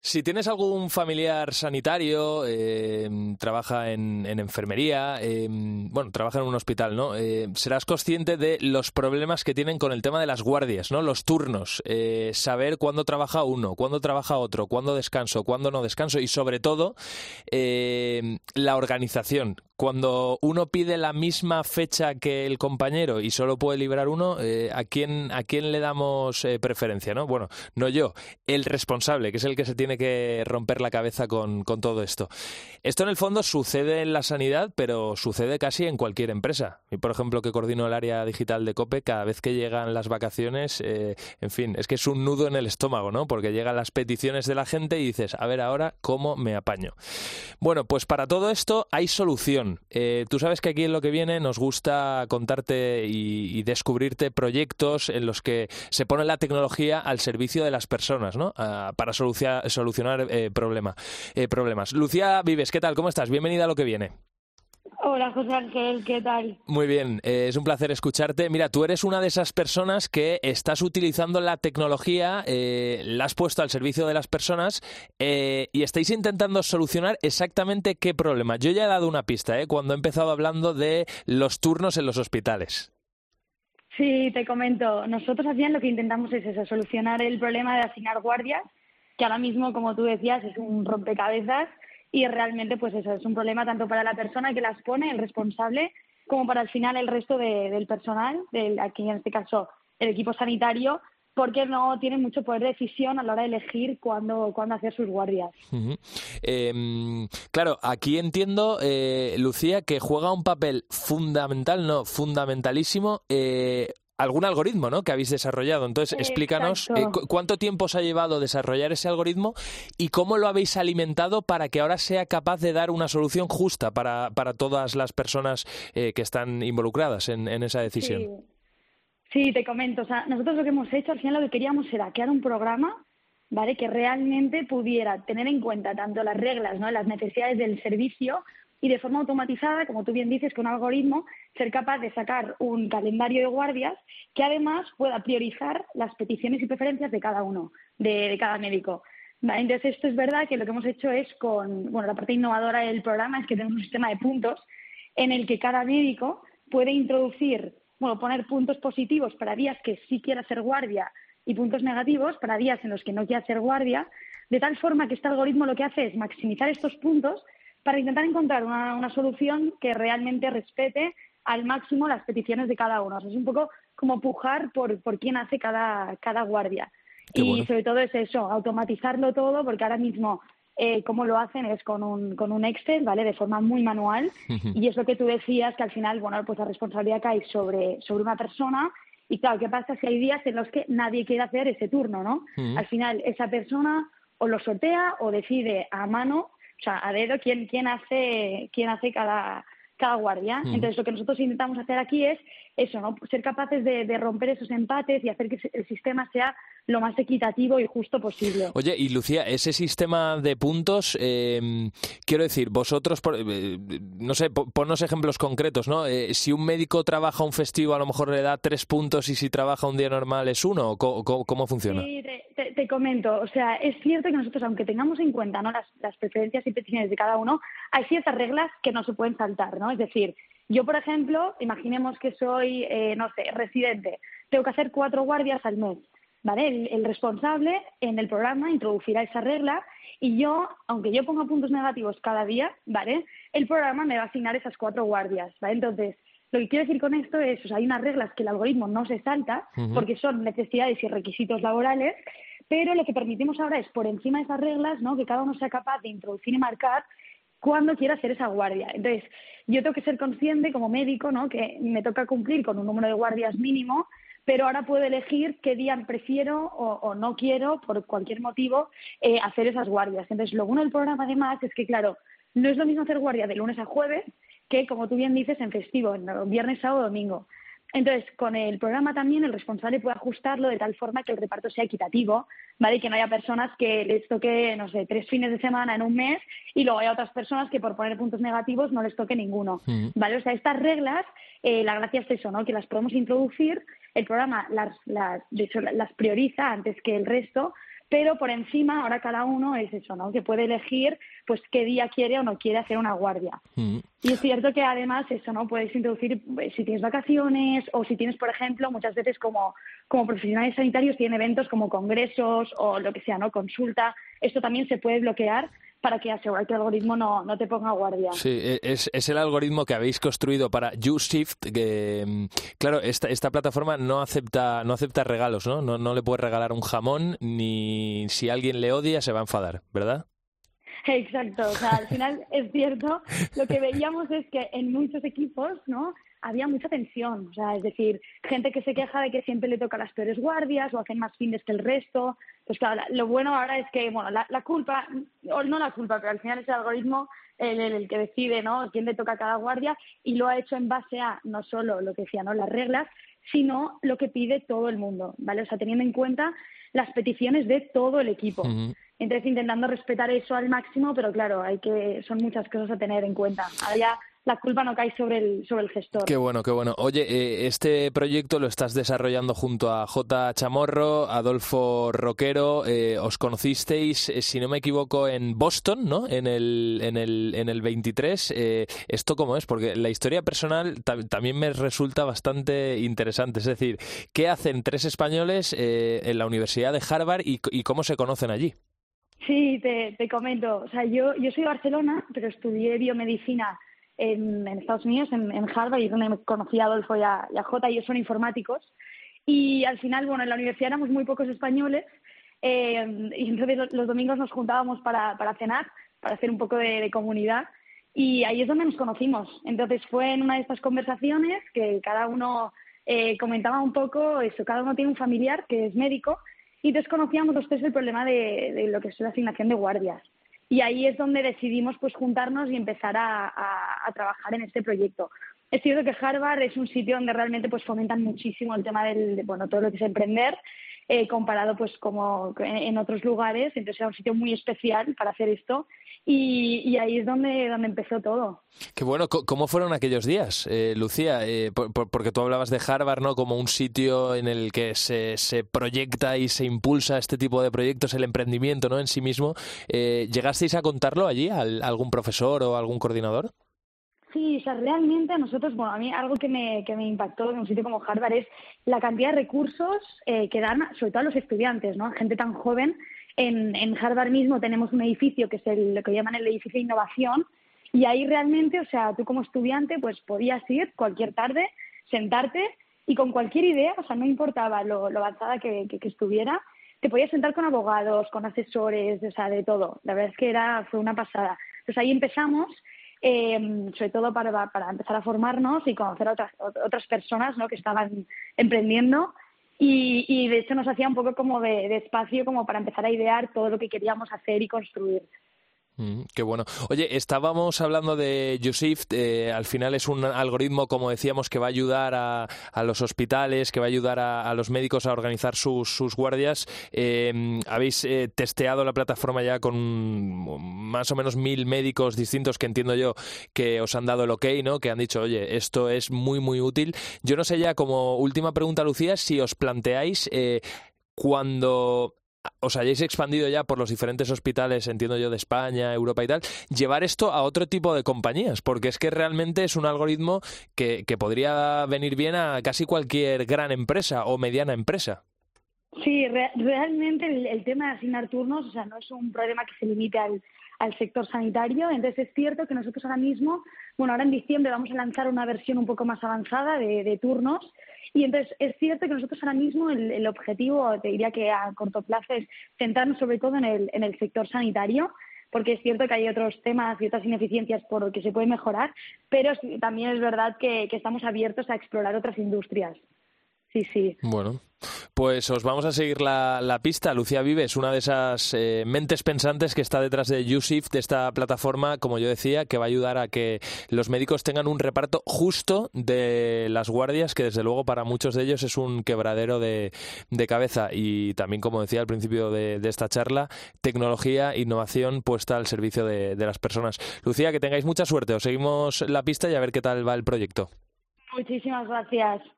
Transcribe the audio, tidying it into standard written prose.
Si tienes algún familiar sanitario, trabaja en enfermería, trabaja en un hospital, ¿no? Serás consciente de los problemas que tienen con el tema de las guardias, ¿no? Los turnos, saber cuándo trabaja uno, cuándo trabaja otro, cuándo descanso, cuándo no descanso y sobre todo la organización. Cuando uno pide la misma fecha que el compañero y solo puede librar uno, ¿a quién le damos preferencia, no? Bueno, no yo, el responsable, que es el que se tiene que romper la cabeza con todo esto. Esto en el fondo sucede en la sanidad, pero sucede casi en cualquier empresa. Y por ejemplo, que coordino el área digital de COPE, cada vez que llegan las vacaciones, en fin, es que es un nudo en el estómago, ¿no? Porque llegan las peticiones de la gente y dices, a ver ahora cómo me apaño. Bueno, pues para todo esto hay solución. Tú sabes que aquí en Lo que viene nos gusta contarte y descubrirte proyectos en los que se pone la tecnología al servicio de las personas, ¿no? Para solucionar problemas. Lucía Vives, ¿qué tal? ¿Cómo estás? Bienvenida a Lo que viene. Hola, José Ángel, ¿qué tal? Muy bien, es un placer escucharte. Mira, tú eres una de esas personas que estás utilizando la tecnología, la has puesto al servicio de las personas y estáis intentando solucionar exactamente qué problema. Yo ya he dado una pista, cuando he empezado hablando de los turnos en los hospitales. Sí, te comento. Nosotros al final lo que intentamos es eso, solucionar el problema de asignar guardias, que ahora mismo, como tú decías, es un rompecabezas y realmente pues eso es un problema tanto para la persona que las pone, el responsable, como para al final el resto del personal, aquí en este caso el equipo sanitario, porque no tienen mucho poder de decisión a la hora de elegir cuándo hacer sus guardias. Uh-huh. Claro, aquí entiendo, Lucía, que juega un papel fundamentalísimo algún algoritmo, ¿no?, que habéis desarrollado. Entonces, explícanos cuánto tiempo os ha llevado desarrollar ese algoritmo y cómo lo habéis alimentado para que ahora sea capaz de dar una solución justa para todas las personas que están involucradas en esa decisión. Sí, te comento. O sea, nosotros lo que hemos hecho, al final lo que queríamos era crear un programa, ¿vale?, que realmente pudiera tener en cuenta tanto las reglas, ¿no?, las necesidades del servicio y de forma automatizada, como tú bien dices, con un algoritmo, ser capaz de sacar un calendario de guardias que además pueda priorizar las peticiones y preferencias de cada uno, de cada médico. ¿Vale? Entonces, esto es verdad que lo que hemos hecho es la parte innovadora del programa es que tenemos un sistema de puntos en el que cada médico puede poner puntos positivos para días que sí quiera ser guardia y puntos negativos para días en los que no quiera ser guardia, de tal forma que este algoritmo lo que hace es maximizar estos puntos para intentar encontrar una solución que realmente respete al máximo las peticiones de cada uno. O sea, es un poco como pujar por quién hace cada guardia. Qué y bueno. sobre todo es eso, automatizarlo todo, porque ahora mismo cómo lo hacen es con un Excel, ¿vale?, de forma muy manual. Y es lo que tú decías, que al final, pues la responsabilidad cae sobre una persona. Y claro, ¿qué pasa si hay días en los que nadie quiere hacer ese turno, ¿no? Al final, esa persona o lo sortea o decide a mano, o sea, a dedo, quién hace cada guardia. Entonces, lo que nosotros intentamos hacer aquí es eso, ¿no?, ser capaces de romper esos empates y hacer que el sistema sea lo más equitativo y justo posible. Oye, y Lucía, ese sistema de puntos, quiero decir, vosotros, no sé, ponnos ejemplos concretos, ¿no? Si un médico trabaja un festivo, a lo mejor le da 3 puntos y si trabaja un día normal es 1, ¿cómo funciona? Sí, te comento. O sea, es cierto que nosotros, aunque tengamos en cuenta, ¿no?, las preferencias y peticiones de cada uno, hay ciertas reglas que no se pueden saltar, ¿no? Es decir, yo, por ejemplo, imaginemos que soy, residente, tengo que hacer 4 guardias al mes, ¿vale? El responsable en el programa introducirá esa regla y yo, aunque yo ponga puntos negativos cada día, ¿vale?, el programa me va a asignar esas 4 guardias, ¿vale? Entonces, lo que quiero decir con esto es, o sea, hay unas reglas que el algoritmo no se salta porque son necesidades y requisitos laborales, pero lo que permitimos ahora es, por encima de esas reglas, ¿no?, que cada uno sea capaz de introducir y marcar cuándo quiere hacer esa guardia. Entonces, yo tengo que ser consciente como médico, ¿no?, que me toca cumplir con un número de guardias mínimo, pero ahora puedo elegir qué día prefiero o no quiero, por cualquier motivo, hacer esas guardias. Entonces, lo bueno del programa, además, es que, claro, no es lo mismo hacer guardia de lunes a jueves que, como tú bien dices, en festivo, en viernes, sábado, domingo. Entonces, con el programa también el responsable puede ajustarlo de tal forma que el reparto sea equitativo, ¿vale? Y que no haya personas que les toque, no sé, 3 fines de semana en un mes y luego haya otras personas que por poner puntos negativos no les toque ninguno, ¿vale? O sea, estas reglas, la gracia es eso, ¿no?, que las podemos introducir, el programa las prioriza antes que el resto, pero por encima ahora cada uno es eso, ¿no? Que puede elegir pues qué día quiere o no quiere hacer una guardia. Y es cierto que además eso, ¿no? Puedes introducir si tienes vacaciones o si tienes, por ejemplo, muchas veces como profesionales sanitarios tienen eventos como congresos o lo que sea, ¿no? Consulta. Esto también se puede bloquear para que asegurar que el algoritmo no te ponga guardia. Sí, es el algoritmo que habéis construido para YouShift, que claro, esta plataforma no acepta regalos, ¿no? No le puedes regalar un jamón, ni si alguien le odia se va a enfadar, ¿verdad? Exacto, o sea, al final es cierto, lo que veíamos es que en muchos equipos, ¿no?, había mucha tensión, o sea, es decir, gente que se queja de que siempre le toca las peores guardias o hacen más fines que el resto. Pues claro, lo bueno ahora es que, bueno, la culpa, o no la culpa, pero al final es el algoritmo el que decide, ¿no?, quién le toca cada guardia, y lo ha hecho en base a no solo lo que decía, ¿no?, las reglas, sino lo que pide todo el mundo, ¿vale? O sea, teniendo en cuenta las peticiones de todo el equipo. Entonces, intentando respetar eso al máximo, pero claro, son muchas cosas a tener en cuenta. Ahora ya la culpa no cae sobre el gestor. Qué bueno, qué bueno. Oye, este proyecto lo estás desarrollando junto a J. Chamorro, Adolfo Roquero. Os conocisteis, si no me equivoco, en Boston, ¿no? En el 23. ¿Esto cómo es? Porque la historia personal también me resulta bastante interesante. Es decir, ¿qué hacen tres españoles en la Universidad de Harvard y cómo se conocen allí? Sí, te comento. O sea, yo soy de Barcelona, pero estudié biomedicina en Estados Unidos, en Harvard, y es donde conocí a Adolfo y a Jota. Ellos son informáticos. Y al final, bueno, en la universidad éramos muy pocos españoles, y entonces los domingos nos juntábamos para cenar, para hacer un poco de comunidad, y ahí es donde nos conocimos. Entonces fue en una de estas conversaciones que cada uno comentaba un poco eso, cada uno tiene un familiar que es médico, y desconocíamos los tres el problema de lo que es la asignación de guardias. Y ahí es donde decidimos pues juntarnos y empezar a trabajar en este proyecto. Es cierto que Harvard es un sitio donde realmente pues fomentan muchísimo el tema todo lo que es emprender, comparado pues como en otros lugares. Entonces era un sitio muy especial para hacer esto, y ahí es donde empezó todo. Qué bueno. ¿Cómo fueron aquellos días, Lucía? Porque tú hablabas de Harvard, ¿no?, como un sitio en el que se proyecta y se impulsa este tipo de proyectos, el emprendimiento, ¿no?, en sí mismo. ¿Llegasteis a contarlo allí a algún profesor o algún coordinador? Sí, o sea, realmente a nosotros, bueno, a mí algo que me impactó en un sitio como Harvard es la cantidad de recursos que dan, sobre todo a los estudiantes, ¿no?, gente tan joven. En Harvard mismo tenemos un edificio que es lo que llaman el edificio de innovación, y ahí realmente, o sea, tú como estudiante pues podías ir cualquier tarde, sentarte, y con cualquier idea, o sea, no importaba lo avanzada que estuviera, te podías sentar con abogados, con asesores, o sea, de todo. La verdad es que fue una pasada. Entonces ahí empezamos, sobre todo para empezar a formarnos y conocer a otras personas, ¿no?, que estaban emprendiendo, y de hecho nos hacía un poco como de espacio como para empezar a idear todo lo que queríamos hacer y construir. Qué bueno. Oye, estábamos hablando de YouShift. Al final es un algoritmo, como decíamos, que va a ayudar a los hospitales, que va a ayudar a los médicos a organizar sus guardias. Habéis testeado la plataforma ya con más o menos 1.000 médicos distintos, que entiendo yo que os han dado el ok, ¿no?, que han dicho, oye, esto es muy, muy útil. Yo no sé, ya como última pregunta, Lucía, si os planteáis cuando os hayáis expandido ya por los diferentes hospitales, entiendo yo, de España, Europa y tal, llevar esto a otro tipo de compañías, porque es que realmente es un algoritmo que podría venir bien a casi cualquier gran empresa o mediana empresa. Sí, realmente el tema de asignar turnos, o sea, no es un problema que se limite al sector sanitario. Entonces es cierto que nosotros ahora mismo, bueno, ahora en diciembre vamos a lanzar una versión un poco más avanzada de turnos. Y entonces es cierto que nosotros ahora mismo el objetivo, te diría que a corto plazo, es centrarnos sobre todo en el sector sanitario, porque es cierto que hay otros temas y otras ineficiencias por lo que se puede mejorar, pero también es verdad que estamos abiertos a explorar otras industrias. Sí. Bueno, pues os vamos a seguir la pista. Lucía Vives, una de esas mentes pensantes que está detrás de YouShift, de esta plataforma, como yo decía, que va a ayudar a que los médicos tengan un reparto justo de las guardias, que desde luego para muchos de ellos es un quebradero de cabeza. Y también, como decía al principio de esta charla, tecnología, innovación puesta al servicio de las personas. Lucía, que tengáis mucha suerte. Os seguimos la pista y a ver qué tal va el proyecto. Muchísimas gracias.